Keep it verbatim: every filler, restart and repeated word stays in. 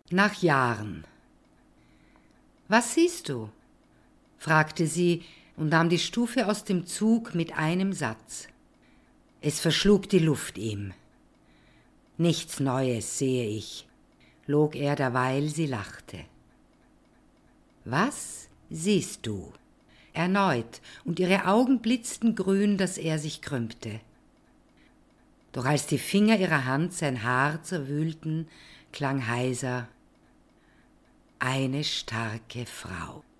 Nach Jahren. »Was siehst du?« fragte sie und nahm die Stufe aus dem Zug mit einem Satz. Es verschlug die Luft ihm. »Nichts Neues sehe ich«, log er, derweil sie lachte. »Was siehst du?« erneut, und ihre Augen blitzten grün, dass er sich krümmte. Doch als die Finger ihrer Hand sein Haar zerwühlten, klang heiser: »Eine starke Frau.«